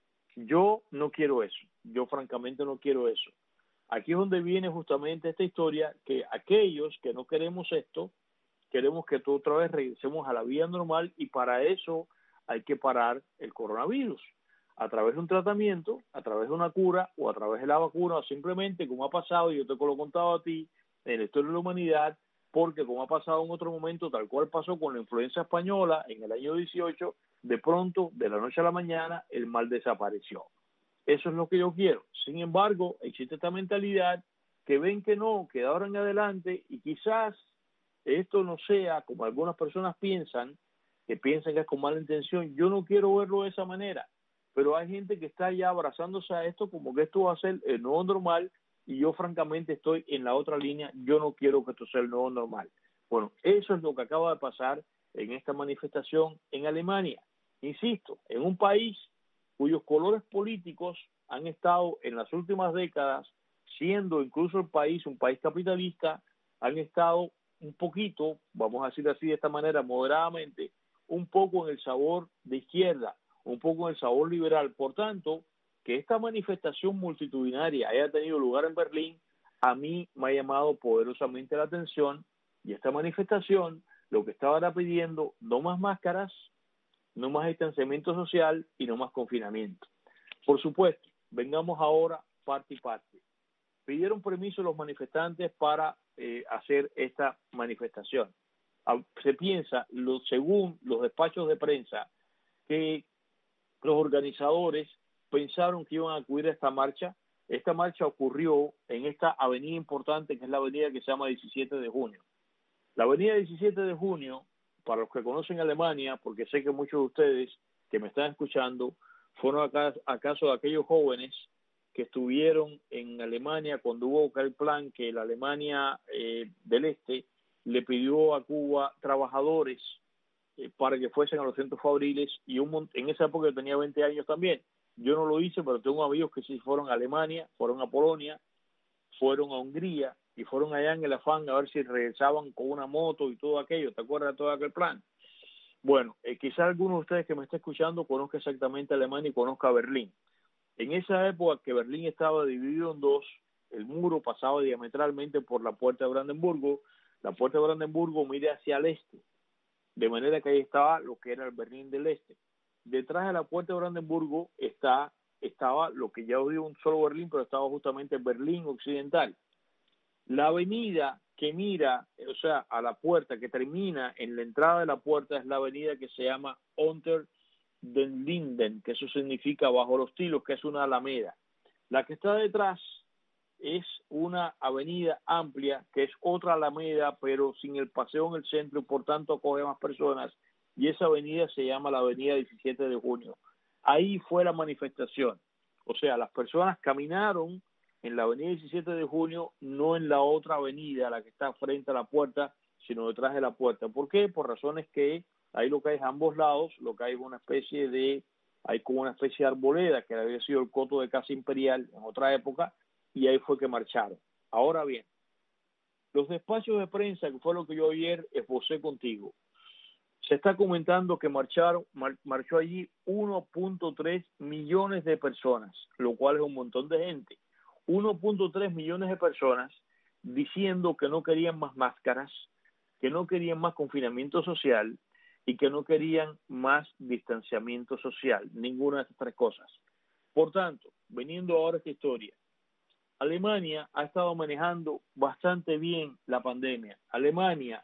S3: Yo no quiero eso, yo francamente no quiero eso. Aquí es donde viene justamente esta historia, que aquellos que no queremos esto, queremos que tú otra vez regresemos a la vida normal y para eso hay que parar el coronavirus. A través de un tratamiento, a través de una cura o a través de la vacuna o simplemente como ha pasado, y yo te lo he contado a ti, en la historia de la humanidad, porque como ha pasado en otro momento, tal cual pasó con la influenza española en el año dieciocho, de pronto, de la noche a la mañana, el mal desapareció. Eso es lo que yo quiero. Sin embargo, existe esta mentalidad que ven que no, que de ahora en adelante, y quizás esto no sea como algunas personas piensan, que piensan que es con mala intención. Yo no quiero verlo de esa manera, pero hay gente que está ya abrazándose a esto como que esto va a ser el nuevo normal y yo francamente estoy en la otra línea. Yo no quiero que esto sea el nuevo normal. Bueno, eso es lo que acaba de pasar en esta manifestación en Alemania. Insisto, en un país cuyos colores políticos han estado en las últimas décadas, siendo incluso el país un país capitalista, han estado un poquito, vamos a decir así de esta manera, moderadamente, un poco en el sabor de izquierda, un poco en el sabor liberal. Por tanto, que esta manifestación multitudinaria haya tenido lugar en Berlín, a mí me ha llamado poderosamente la atención, y esta manifestación lo que estaba pidiendo, no más máscaras, no más distanciamiento social y no más confinamiento. Por supuesto, vengamos ahora parte y parte. Pidieron permiso los manifestantes para eh, hacer esta manifestación. Se piensa, lo, según los despachos de prensa, que los organizadores pensaron que iban a acudir a esta marcha. Esta marcha ocurrió en esta avenida importante, que es la avenida que se llama diecisiete de junio. La avenida diecisiete de junio, para los que conocen Alemania, porque sé que muchos de ustedes que me están escuchando fueron acá, acaso de aquellos jóvenes que estuvieron en Alemania cuando hubo el plan que la Alemania eh, del Este le pidió a Cuba trabajadores eh, para que fuesen a los centros fabriles, y un, en esa época yo tenía veinte años también. Yo no lo hice, pero tengo amigos que sí fueron a Alemania, fueron a Polonia, fueron a Hungría, y fueron allá en el afán a ver si regresaban con una moto y todo aquello. ¿Te acuerdas de todo aquel plan? Bueno, eh, quizás alguno de ustedes que me está escuchando conozca exactamente Alemania y conozca Berlín. En esa época que Berlín estaba dividido en dos, el muro pasaba diametralmente por la puerta de Brandenburgo. La puerta de Brandenburgo mira hacia el este, de manera que ahí estaba lo que era el Berlín del Este. Detrás de la puerta de Brandenburgo está, estaba lo que ya os digo un solo Berlín, pero estaba justamente el Berlín Occidental. La avenida que mira, o sea, a la puerta, que termina en la entrada de la puerta, es la avenida que se llama Unter den Linden, que eso significa bajo los tilos, que es una alameda. La que está detrás es una avenida amplia, que es otra alameda, pero sin el paseo en el centro, y por tanto acoge más personas, y esa avenida se llama la avenida diecisiete de junio. Ahí fue la manifestación. O sea, las personas caminaron en la avenida diecisiete de junio, no en la otra avenida, la que está frente a la puerta, sino detrás de la puerta. ¿Por qué? Por razones que ahí lo que hay es a ambos lados, lo que hay es una especie de, hay como una especie de arboleda, que había sido el coto de Casa Imperial en otra época, y ahí fue que marcharon. Ahora bien, los despachos de prensa, que fue lo que yo ayer esbocé contigo, se está comentando que marcharon, mar, marchó allí uno punto tres millones de personas, lo cual es un montón de gente. uno punto tres millones de personas diciendo que no querían más máscaras, que no querían más confinamiento social y que no querían más distanciamiento social, ninguna de estas tres cosas. Por tanto, veniendo ahora a esta historia, Alemania ha estado manejando bastante bien la pandemia. Alemania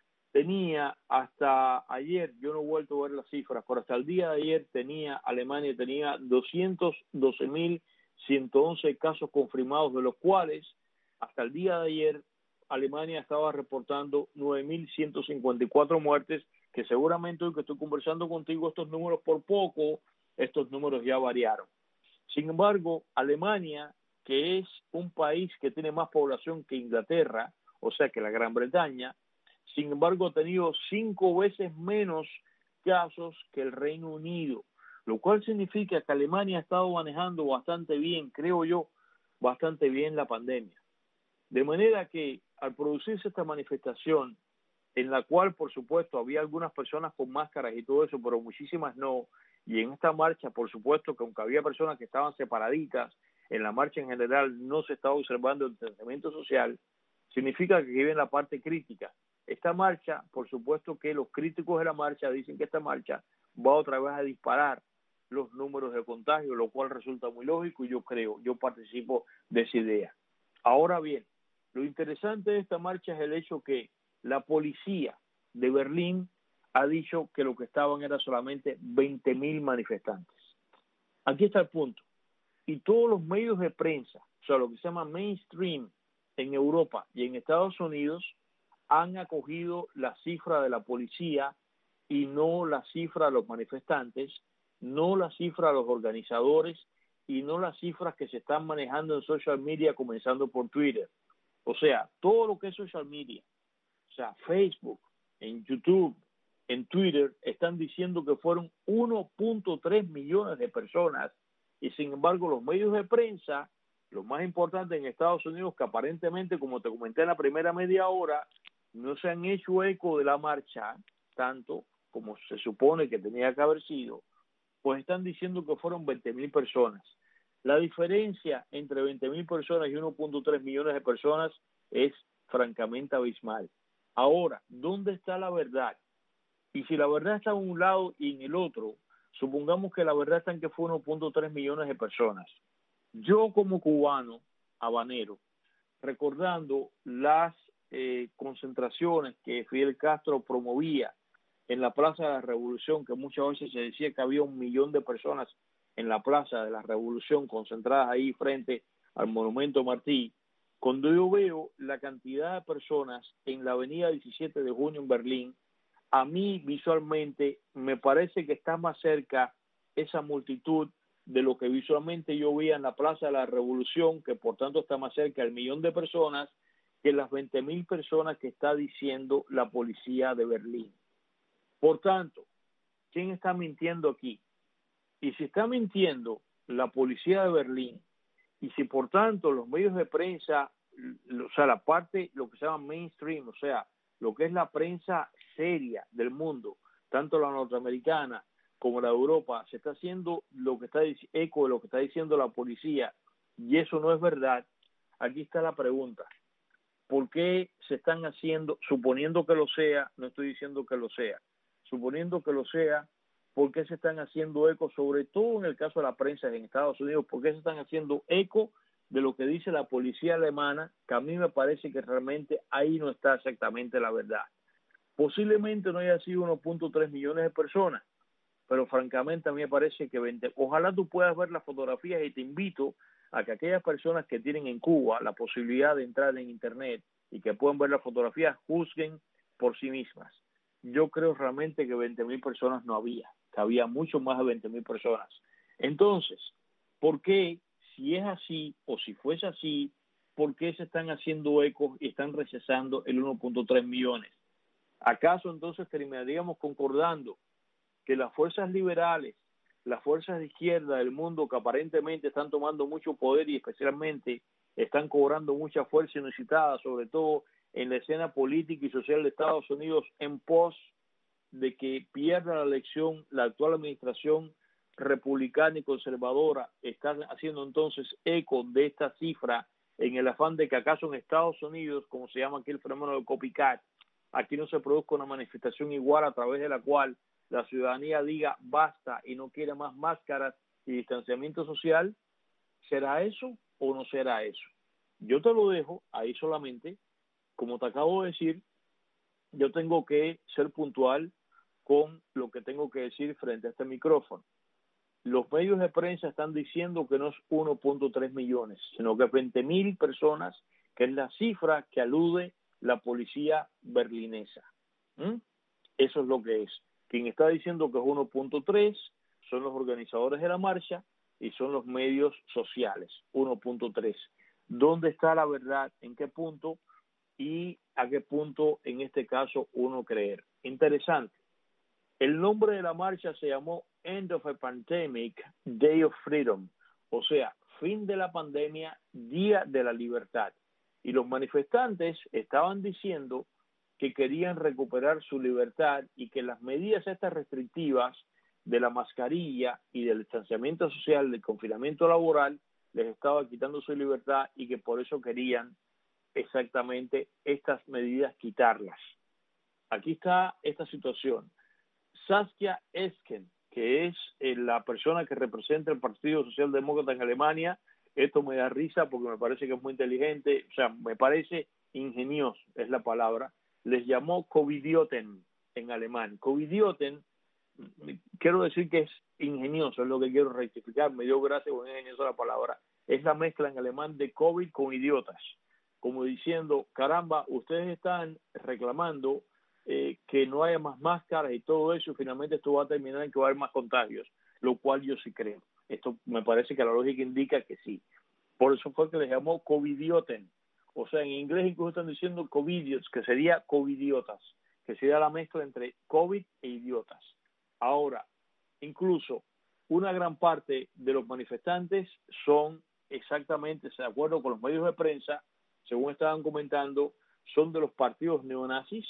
S3: tenía hasta ayer, yo no he vuelto a ver las cifras, pero hasta el día de ayer tenía, Alemania tenía doscientos doce mil ciento once casos confirmados, de los cuales hasta el día de ayer Alemania estaba reportando nueve mil ciento cincuenta y cuatro muertes, que seguramente hoy que estoy conversando contigo estos números por poco, estos números ya variaron. Sin embargo, Alemania, que es un país que tiene más población que Inglaterra, o sea que la Gran Bretaña, sin embargo ha tenido cinco veces menos casos que el Reino Unido, lo cual significa que Alemania ha estado manejando bastante bien, creo yo, bastante bien la pandemia. De manera que al producirse esta manifestación, en la cual por supuesto había algunas personas con máscaras y todo eso, pero muchísimas no, y en esta marcha por supuesto que aunque había personas que estaban separaditas, en la marcha en general no se estaba observando el distanciamiento social, significa que aquí viene la parte crítica. Esta marcha, por supuesto que los críticos de la marcha dicen que esta marcha va otra vez a disparar los números de contagio, lo cual resulta muy lógico y yo creo, yo participo de esa idea. Ahora bien, lo interesante de esta marcha es el hecho que la policía de Berlín ha dicho que lo que estaban era solamente veinte mil manifestantes. Aquí está el punto. Y todos los medios de prensa, o sea, lo que se llama mainstream en Europa y en Estados Unidos, han acogido la cifra de la policía y no la cifra de los manifestantes, no la cifra de los organizadores y no las cifras que se están manejando en social media, comenzando por Twitter. O sea, todo lo que es social media, o sea, Facebook, en YouTube, en Twitter, están diciendo que fueron uno punto tres millones de personas y sin embargo los medios de prensa, los más importantes en Estados Unidos, que aparentemente, como te comenté en la primera media hora, no se han hecho eco de la marcha tanto como se supone que tenía que haber sido, pues están diciendo que fueron veinte mil personas. La diferencia entre veinte mil personas y uno punto tres millones de personas es francamente abismal. Ahora, ¿dónde está la verdad? Y si la verdad está en un lado y en el otro, supongamos que la verdad está en que fue uno punto tres millones de personas. Yo como cubano, habanero, recordando las eh, concentraciones que Fidel Castro promovía en la Plaza de la Revolución, que muchas veces se decía que había un millón de personas en la Plaza de la Revolución concentradas ahí frente al Monumento Martí, cuando yo veo la cantidad de personas en la avenida diecisiete de junio en Berlín, a mí visualmente me parece que está más cerca esa multitud de lo que visualmente yo veía en la Plaza de la Revolución, que por tanto está más cerca del millón de personas, que las veinte mil personas que está diciendo la policía de Berlín. Por tanto, ¿quién está mintiendo aquí? Y si está mintiendo la policía de Berlín, y si por tanto los medios de prensa, o sea, la parte, lo que se llama mainstream, o sea, lo que es la prensa seria del mundo, tanto la norteamericana como la de Europa, se está haciendo lo que está eco de lo que está diciendo la policía, y eso no es verdad, aquí está la pregunta. ¿Por qué se están haciendo, suponiendo que lo sea, no estoy diciendo que lo sea, suponiendo que lo sea, por qué se están haciendo eco, sobre todo en el caso de la prensa en Estados Unidos, por qué se están haciendo eco de lo que dice la policía alemana, que a mí me parece que realmente ahí no está exactamente la verdad. Posiblemente no haya sido uno punto tres millones de personas, pero francamente a mí me parece que veinte, ojalá tú puedas ver las fotografías y te invito a que aquellas personas que tienen en Cuba la posibilidad de entrar en internet y que puedan ver las fotografías, juzguen por sí mismas. Yo creo realmente que veinte mil personas no había, que había mucho más de veinte mil personas. Entonces, ¿por qué, si es así o si fuese así, por qué se están haciendo eco y están rechazando el uno punto tres millones? ¿Acaso entonces terminaríamos concordando que las fuerzas liberales, las fuerzas de izquierda del mundo que aparentemente están tomando mucho poder y especialmente están cobrando mucha fuerza inusitada, sobre todo en la escena política y social de Estados Unidos, en pos de que pierda la elección la actual administración republicana y conservadora, están haciendo entonces eco de esta cifra en el afán de que acaso en Estados Unidos, como se llama aquí el fenómeno del copycat, aquí no se produzca una manifestación igual a través de la cual la ciudadanía diga basta y no quiere más máscaras y distanciamiento social? ¿Será eso o no será eso? Yo te lo dejo ahí solamente. Como te acabo de decir, yo tengo que ser puntual con lo que tengo que decir frente a este micrófono. Los medios de prensa están diciendo que no es uno punto tres millones, sino que veinte mil personas, que es la cifra que alude la policía berlinesa. ¿Mm? Eso es lo que es. Quien está diciendo que es uno punto tres son los organizadores de la marcha y son los medios sociales, uno punto tres. ¿Dónde está la verdad? ¿En qué punto? Y a qué punto en este caso uno creer. Interesante. El nombre de la marcha se llamó End of a Pandemic, Day of Freedom, o sea, fin de la pandemia, día de la libertad. Y los manifestantes estaban diciendo que querían recuperar su libertad y que las medidas estas restrictivas de la mascarilla y del distanciamiento social, del confinamiento laboral, les estaba quitando su libertad y que por eso querían exactamente estas medidas quitarlas. Aquí está esta situación. Saskia Esken, que es eh, la persona que representa el Partido Socialdemócrata en Alemania, esto me da risa porque me parece que es muy inteligente, o sea, me parece ingenioso, es la palabra, les llamó Covidioten en alemán. Covidioten, quiero decir que es ingenioso, es lo que quiero rectificar, me dio gracia con ingenioso la palabra, es la mezcla en alemán de COVID con idiotas, como diciendo, caramba, ustedes están reclamando eh, que no haya más máscaras y todo eso, y finalmente esto va a terminar en que va a haber más contagios, lo cual yo sí creo. Esto me parece que la lógica indica que sí. Por eso fue que les llamó Covidioten. O sea, en inglés incluso están diciendo Covidiots, que sería covidiotas, que sería la mezcla entre COVID e idiotas. Ahora, incluso una gran parte de los manifestantes son exactamente, de acuerdo con los medios de prensa, según estaban comentando, son de los partidos neonazis,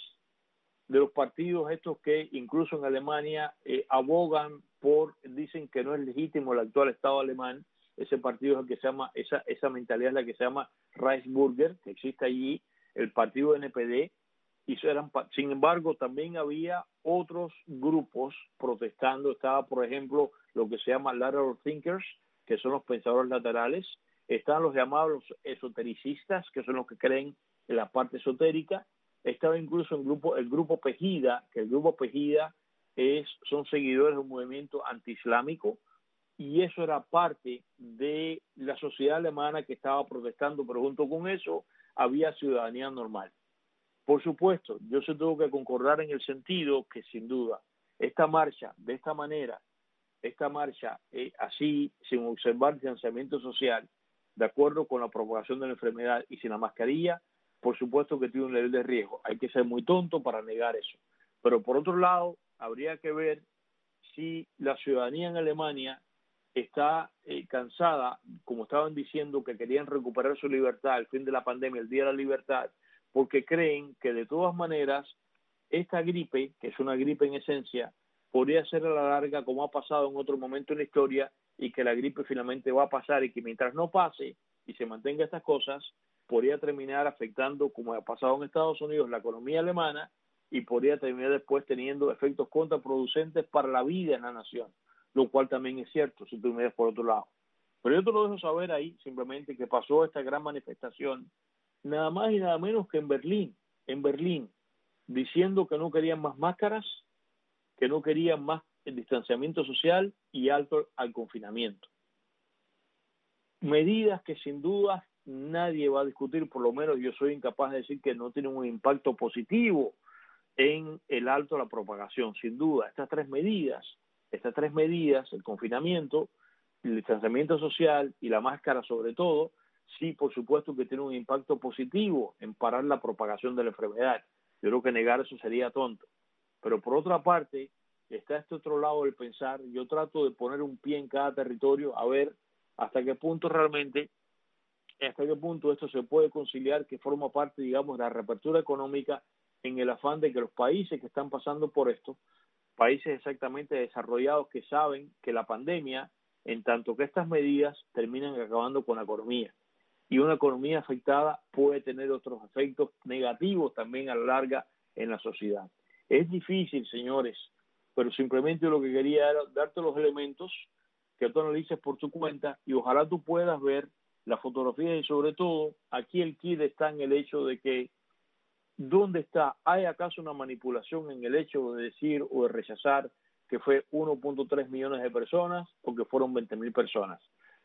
S3: de los partidos estos que incluso en Alemania eh, abogan por, dicen que no es legítimo el actual Estado alemán. Ese partido es el que se llama, esa, esa mentalidad es la que se llama Reichsbürger, que existe allí, el partido N P D, y eran, sin embargo también había otros grupos protestando. Estaba, por ejemplo, lo que se llama lateral thinkers, que son los pensadores laterales, están los llamados esotericistas, que son los que creen en la parte esotérica, estaba incluso el grupo, el grupo Pegida, que el grupo Pegida es, son seguidores de un movimiento antiislámico, y eso era parte de la sociedad alemana que estaba protestando, pero junto con eso había ciudadanía normal. Por supuesto, yo se tengo que concordar en el sentido que sin duda esta marcha, de esta manera, esta marcha eh, así, sin observar distanciamiento social, de acuerdo con la propagación de la enfermedad y sin la mascarilla, por supuesto que tiene un nivel de riesgo. Hay que ser muy tonto para negar eso. Pero por otro lado, habría que ver si la ciudadanía en Alemania está eh, cansada, como estaban diciendo, que querían recuperar su libertad al fin de la pandemia, el Día de la Libertad, porque creen que de todas maneras esta gripe, que es una gripe en esencia, podría ser a la larga como ha pasado en otro momento en la historia, y que la gripe finalmente va a pasar, y que mientras no pase y se mantenga estas cosas, podría terminar afectando, como ha pasado en Estados Unidos, la economía alemana, y podría terminar después teniendo efectos contraproducentes para la vida en la nación, lo cual también es cierto si tú miras por otro lado. Pero yo te lo dejo saber ahí, simplemente que pasó esta gran manifestación, nada más y nada menos que en Berlín, en Berlín, diciendo que no querían más máscaras, que no querían más el distanciamiento social y alto al confinamiento. Medidas que sin duda nadie va a discutir, por lo menos yo soy incapaz de decir que no tienen un impacto positivo en el alto a la propagación. Sin duda, estas tres medidas, estas tres medidas, el confinamiento, el distanciamiento social y la máscara sobre todo, sí, por supuesto que tienen un impacto positivo en parar la propagación de la enfermedad. Yo creo que negar eso sería tonto. Pero por otra parte, está este otro lado del pensar. Yo trato de poner un pie en cada territorio a ver hasta qué punto realmente, hasta qué punto esto se puede conciliar, que forma parte, digamos, de la reapertura económica, en el afán de que los países que están pasando por esto, países exactamente desarrollados que saben que la pandemia, en tanto que estas medidas terminan acabando con la economía. Y una economía afectada puede tener otros efectos negativos también a la larga en la sociedad. Es difícil, señores, pero simplemente lo que quería era darte los elementos que tú analices por tu cuenta y ojalá tú puedas ver la fotografía y sobre todo aquí el kit está en el hecho de que ¿dónde está? ¿Hay acaso una manipulación en el hecho de decir o de rechazar que fue uno punto tres millones de personas o que fueron veinte mil personas?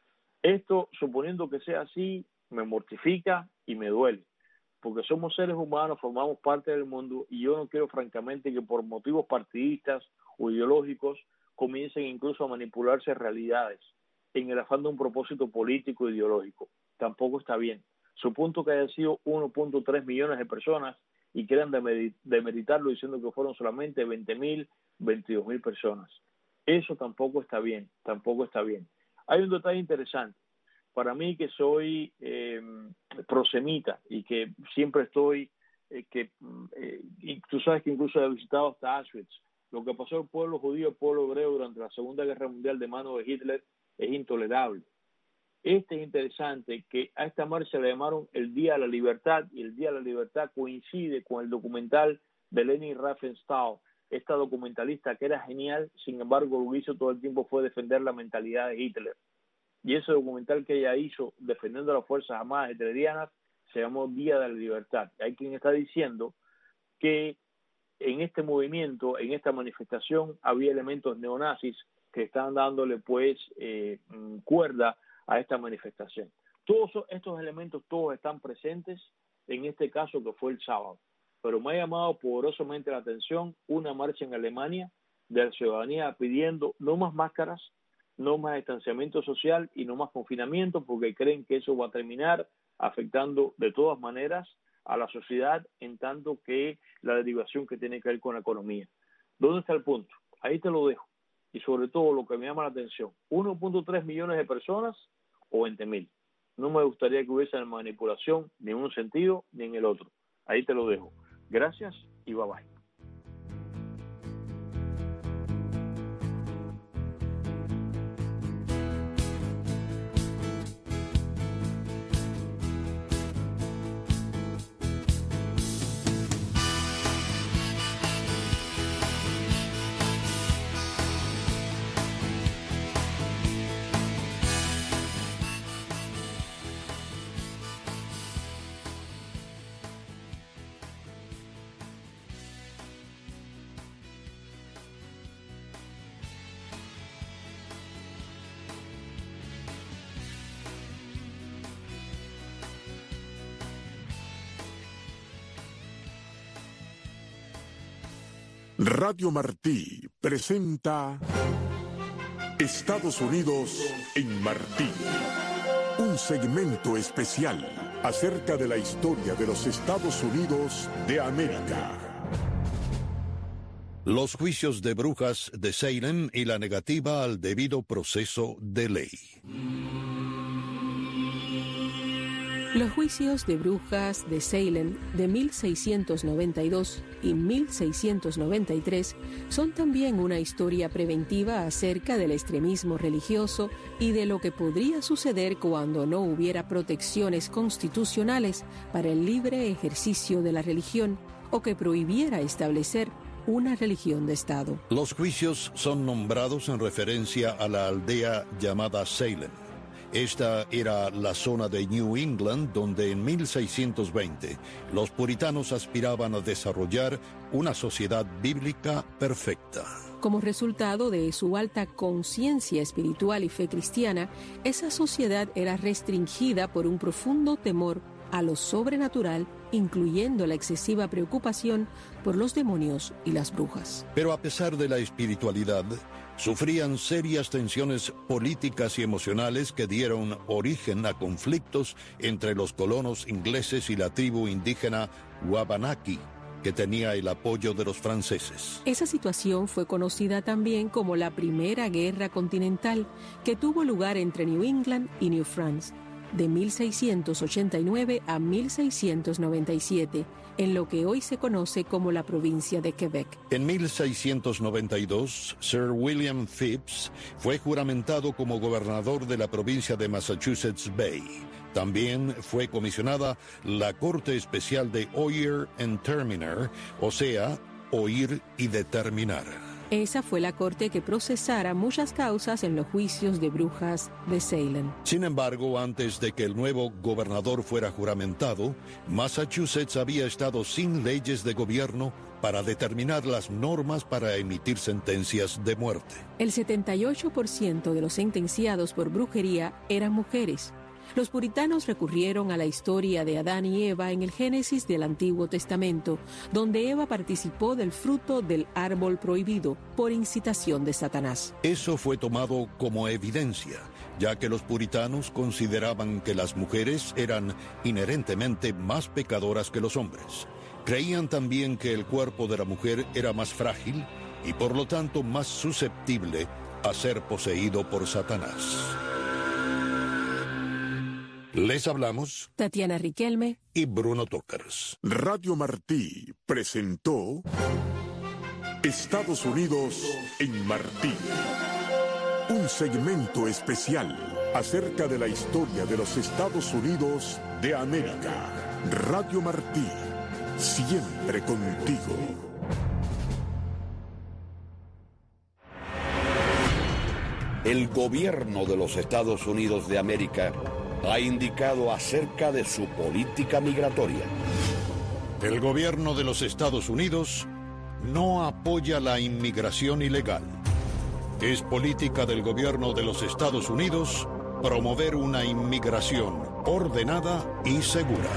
S3: Esto, suponiendo que sea así, me mortifica y me duele, porque somos seres humanos, formamos parte del mundo y yo no quiero francamente que por motivos partidistas o ideológicos comiencen incluso a manipularse realidades en el afán de un propósito político e ideológico. Tampoco está bien. Supongo que haya sido uno punto tres millones de personas y quieran demeritarlo diciendo que fueron solamente veinte mil, veintidós mil personas. Eso tampoco está bien, tampoco está bien. Hay un detalle interesante. Para mí que soy eh, prosemita y que siempre estoy, eh, que eh, y tú sabes que incluso he visitado hasta Auschwitz. Lo que pasó al pueblo judío, al pueblo hebreo durante la Segunda Guerra Mundial de mano de Hitler es intolerable. Este es interesante que a esta marcha le llamaron el Día de la Libertad y el Día de la Libertad coincide con el documental de Leni Riefenstahl, esta documentalista que era genial, sin embargo lo que hizo todo el tiempo fue defender la mentalidad de Hitler. Y ese documental que ella hizo defendiendo las fuerzas armadas hitlerianas se llamó Día de la Libertad. Hay quien está diciendo que en este movimiento, en esta manifestación, había elementos neonazis que estaban dándole pues eh, cuerda a esta manifestación. Todos estos elementos, todos están presentes en este caso que fue el sábado. Pero me ha llamado poderosamente la atención una marcha en Alemania de la ciudadanía pidiendo no más máscaras, no más distanciamiento social y no más confinamiento, porque creen que eso va a terminar afectando de todas maneras a la sociedad en tanto que la derivación que tiene que ver con la economía. ¿Dónde está el punto? Ahí te lo dejo. Y sobre todo lo que me llama la atención, uno punto tres millones de personas o veinte mil. No me gustaría que hubiese manipulación ni en un sentido ni en el otro. Ahí te lo dejo. Gracias y bye bye.
S5: Radio Martí presenta Estados Unidos en Martí, un segmento especial acerca de la historia de los Estados Unidos de América.
S6: Los juicios de brujas de Salem y la negativa al debido proceso de ley.
S7: Los juicios de brujas de Salem de mil seiscientos noventa y dos y mil seiscientos noventa y tres son también una historia preventiva acerca del extremismo religioso y de lo que podría suceder cuando no hubiera protecciones constitucionales para el libre ejercicio de la religión o que prohibiera establecer una religión de Estado.
S6: Los juicios son nombrados en referencia a la aldea llamada Salem. Esta era la zona de New England donde en mil seiscientos veinte los puritanos aspiraban a desarrollar una sociedad bíblica perfecta.
S7: Como resultado de su alta conciencia espiritual y fe cristiana, esa sociedad era restringida por un profundo temor a lo sobrenatural, incluyendo la excesiva preocupación por los demonios y las brujas.
S6: Pero a pesar de la espiritualidad, sufrían serias tensiones políticas y emocionales que dieron origen a conflictos entre los colonos ingleses y la tribu indígena Wabanaki, que tenía el apoyo de los franceses.
S7: Esa situación fue conocida también como la Primera Guerra Continental, que tuvo lugar entre New England y New France, de mil seiscientos ochenta y nueve a mil seiscientos noventa y siete, en lo que hoy se conoce como la provincia de Quebec.
S6: En mil seiscientos noventa y dos, Sir William Phips fue juramentado como gobernador de la provincia de Massachusetts Bay. También fue comisionada la Corte Especial de Oyer and Terminer, o sea, oír y determinar.
S7: Esa fue la corte que procesara muchas causas en los juicios de brujas de Salem.
S6: Sin embargo, antes de que el nuevo gobernador fuera juramentado, Massachusetts había estado sin leyes de gobierno para determinar las normas para emitir sentencias de muerte.
S7: El setenta y ocho por ciento de los sentenciados por brujería eran mujeres. Los puritanos recurrieron a la historia de Adán y Eva en el Génesis del Antiguo Testamento, donde Eva participó del fruto del árbol prohibido por incitación de Satanás.
S6: Eso fue tomado como evidencia, ya que los puritanos consideraban que las mujeres eran inherentemente más pecadoras que los hombres. Creían también que el cuerpo de la mujer era más frágil y por lo tanto más susceptible a ser poseído por Satanás. Les hablamos
S7: Tatiana Riquelme
S6: y Bruno Tokars.
S5: Radio Martí presentó Estados Unidos en Martí. Un segmento especial acerca de la historia de los Estados Unidos de América. Radio Martí, siempre contigo.
S8: El gobierno de los Estados Unidos de América ha indicado acerca de su política migratoria.
S6: El gobierno de los Estados Unidos no apoya la inmigración ilegal. Es política del gobierno de los Estados Unidos promover una inmigración ordenada y segura.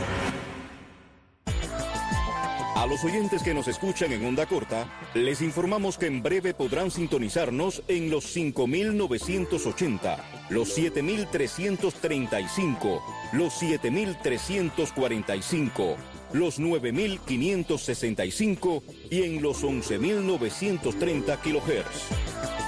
S9: A los oyentes que nos escuchan en onda corta, les informamos que en breve podrán sintonizarnos en los cinco mil novecientos ochenta, los siete mil trescientos treinta y cinco, los siete mil trescientos cuarenta y cinco, los nueve mil quinientos sesenta y cinco y en los once mil novecientos treinta kilohertz.